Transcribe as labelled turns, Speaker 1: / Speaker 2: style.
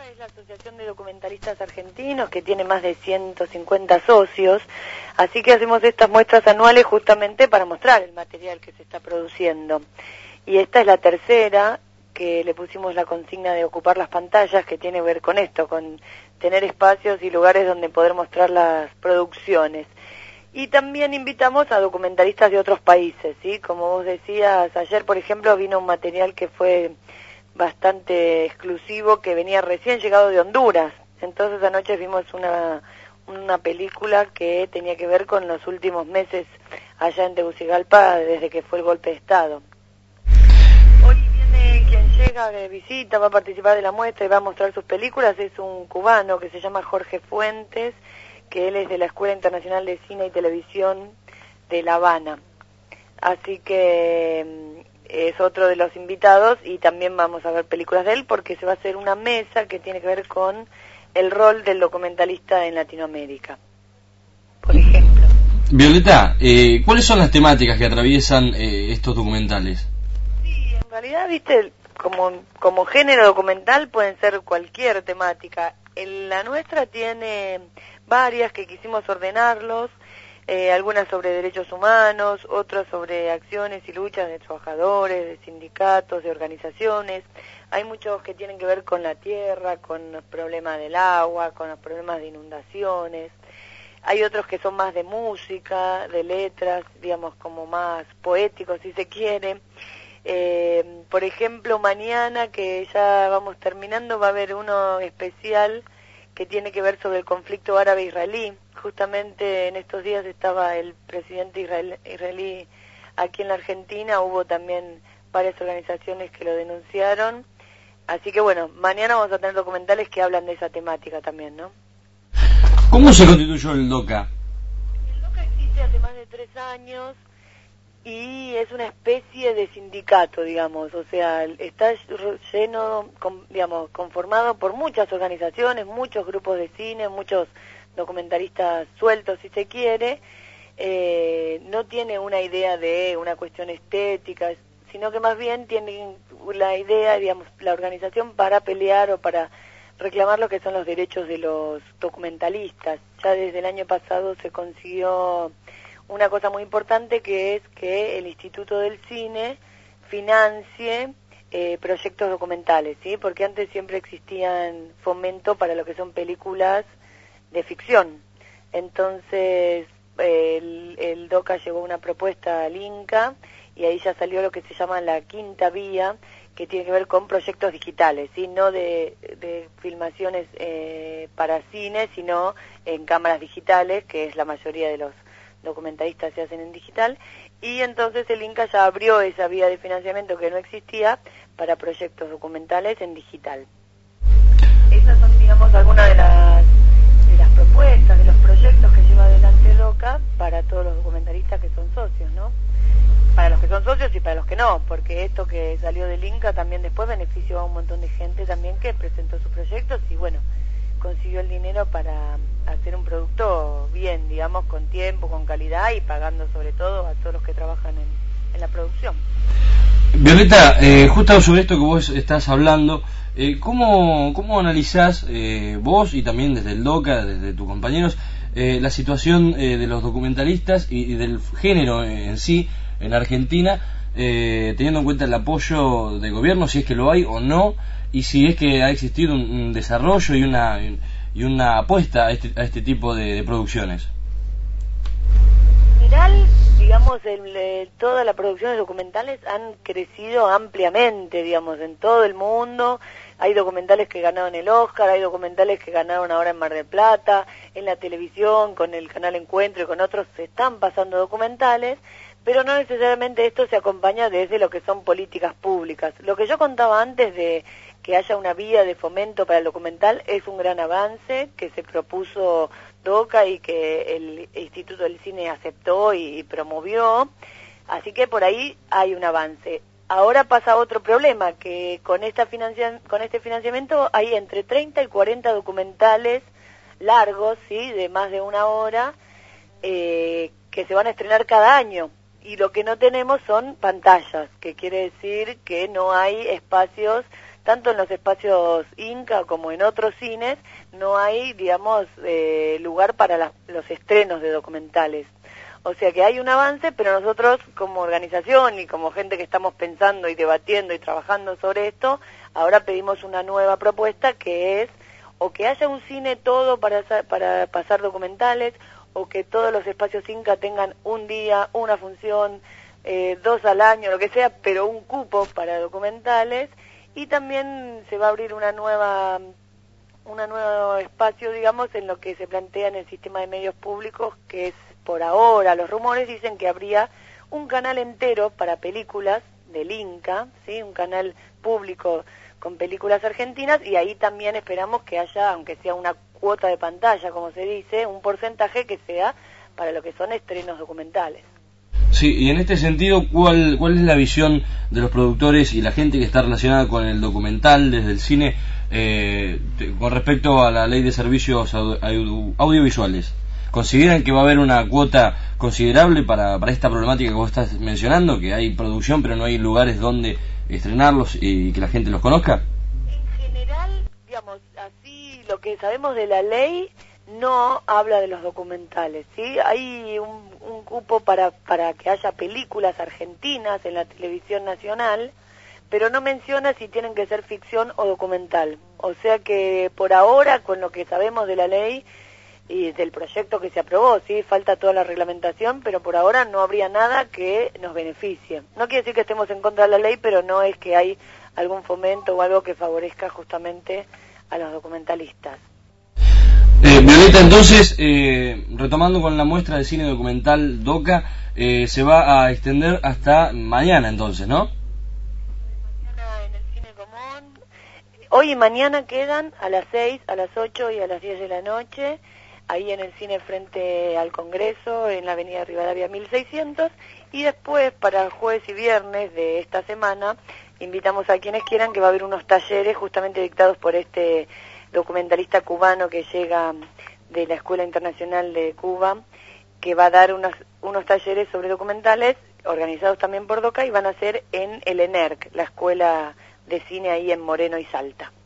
Speaker 1: es la Asociación de Documentalistas Argentinos, que tiene más de 150 socios, así que hacemos estas muestras anuales justamente para mostrar el material que se está produciendo. Y esta es la tercera, que le pusimos la consigna de ocupar las pantallas, que tiene que ver con esto, con tener espacios y lugares donde poder mostrar las producciones. Y también invitamos a documentalistas de otros países, ¿sí? Como vos decías, ayer, por ejemplo, vino un material que fue bastante exclusivo, que venía recién llegado de Honduras. Entonces anoche vimos una película que tenía que ver con los últimos meses allá en Tegucigalpa, desde que fue el golpe de Estado. Hoy viene quien llega de visita, va a participar de la muestra y va a mostrar sus películas, es un cubano que se llama Jorge Fuentes, que él es de la Escuela Internacional de Cine y Televisión de La Habana. Así que es otro de los invitados y también vamos a ver películas de él porque se va a hacer una mesa que tiene que ver con el rol del documentalista en Latinoamérica, por ejemplo.
Speaker 2: Violeta, ¿cuáles son las temáticas que atraviesan estos documentales?
Speaker 1: Sí, en realidad, viste, como género documental pueden ser cualquier temática. La nuestra tiene varias que quisimos ordenarlos, algunas sobre derechos humanos, otras sobre acciones y luchas de trabajadores, de sindicatos, de organizaciones. Hay muchos que tienen que ver con la tierra, con los problemas del agua, con los problemas de inundaciones. Hay otros que son más de música, de letras, digamos, como más poéticos si se quiere. Por ejemplo, mañana, que ya vamos terminando, va a haber uno especial que tiene que ver sobre el conflicto árabe-israelí. Justamente en estos días estaba el presidente israelí aquí en la Argentina, hubo también varias organizaciones que lo denunciaron. Así que bueno, mañana vamos a tener documentales que hablan de esa temática también, ¿no?
Speaker 2: ¿Cómo se constituyó el DOCA?
Speaker 1: El DOCA existe hace más de 3 años y es una especie de sindicato, digamos, o sea, está lleno, digamos, conformado por muchas organizaciones, muchos grupos de cine, muchos documentalistas sueltos, si se quiere. No tiene una idea de una cuestión estética, sino que más bien tiene la idea, digamos, la organización para pelear o para reclamar lo que son los derechos de los documentalistas. Ya desde el año pasado se consiguió una cosa muy importante, que es que el Instituto del Cine financie proyectos documentales, ¿sí? Porque antes siempre existían fomento para lo que son películas de ficción. Entonces el DOCA llevó una propuesta al INCA y ahí ya salió lo que se llama la quinta vía, que tiene que ver con proyectos digitales, ¿sí? No de filmaciones para cine, sino en cámaras digitales, que es la mayoría de los documentalistas se hacen en digital, y entonces el INCA ya abrió esa vía de financiamiento que no existía para proyectos documentales en digital. Esas son, digamos, algunas de las propuestas, de los proyectos que lleva adelante DOCA para todos los documentalistas que son socios, ¿no? Para los que son socios y para los que no, porque esto que salió del INCA también después benefició a un montón de gente también que presentó sus proyectos y bueno, consiguió el dinero para hacer un producto bien, digamos, con tiempo, con calidad y pagando sobre todo a todos los que trabajan en la producción.
Speaker 2: Violeta, justo sobre esto que vos estás hablando, ¿cómo analizás vos y también desde el DOCA, desde tus compañeros, la situación de los documentalistas y del género en sí en Argentina, teniendo en cuenta el apoyo del gobierno, si es que lo hay o no, y si es que ha existido un desarrollo y una apuesta a este tipo de producciones?
Speaker 1: En general, digamos, todas las producciones documentales han crecido ampliamente, digamos, en todo el mundo. Hay documentales que ganaron el Oscar, hay documentales que ganaron ahora en Mar del Plata, en la televisión, con el canal Encuentro y con otros se están pasando documentales, pero no necesariamente esto se acompaña desde lo que son políticas públicas. Lo que yo contaba antes de que haya una vía de fomento para el documental es un gran avance que se propuso DOCA y que el Instituto del Cine aceptó y promovió, así que por ahí hay un avance. Ahora pasa otro problema, que con este financiamiento hay entre 30 y 40 documentales largos, ¿sí?, de más de 1 hora, que se van a estrenar cada año. Y lo que no tenemos son pantallas, que quiere decir que no hay espacios tanto en los espacios Inca como en otros cines, no hay, digamos, lugar para los estrenos de documentales. O sea que hay un avance, pero nosotros como organización y como gente que estamos pensando y debatiendo y trabajando sobre esto, ahora pedimos una nueva propuesta que es o que haya un cine todo para pasar documentales, o que todos los espacios Inca tengan un día, una función, 2 al año, lo que sea, pero un cupo para documentales, y también se va a abrir un nuevo espacio, digamos, en lo que se plantea en el sistema de medios públicos, que es, por ahora, los rumores dicen que habría un canal entero para películas del Inca, ¿sí? Un canal público con películas argentinas, y ahí también esperamos que haya, aunque sea una cuota de pantalla, como se dice, un porcentaje que sea para lo que son estrenos documentales.
Speaker 2: Sí, y en este sentido, ¿cuál es la visión de los productores y la gente que está relacionada con el documental desde el cine con respecto a la ley de servicios audiovisuales? ¿Consideran que va a haber una cuota considerable para esta problemática que vos estás mencionando, que hay producción pero no hay lugares donde estrenarlos y que la gente los conozca?
Speaker 1: En general, digamos, así lo que sabemos de la ley no habla de los documentales, ¿sí? Hay un cupo para que haya películas argentinas en la televisión nacional, pero no menciona si tienen que ser ficción o documental. O sea que por ahora, con lo que sabemos de la ley y del proyecto que se aprobó, sí, falta toda la reglamentación, pero por ahora no habría nada que nos beneficie. No quiere decir que estemos en contra de la ley, pero no es que hay algún fomento o algo que favorezca justamente a los documentalistas.
Speaker 2: Violeta, entonces, retomando con la muestra de cine documental DOCA, se va a extender hasta mañana entonces, ¿no?
Speaker 1: Mañana en el Cine Común. Hoy y mañana quedan a las 6, a las 8 y a las 10 de la noche, ahí en el cine frente al Congreso, en la avenida Rivadavia 1600, y después para jueves y viernes de esta semana, invitamos a quienes quieran que va a haber unos talleres justamente dictados por este documentalista cubano que llega de la Escuela Internacional de Cuba, que va a dar unos talleres sobre documentales organizados también por DOCA y van a ser en el ENERC, la Escuela de Cine ahí en Moreno y Salta.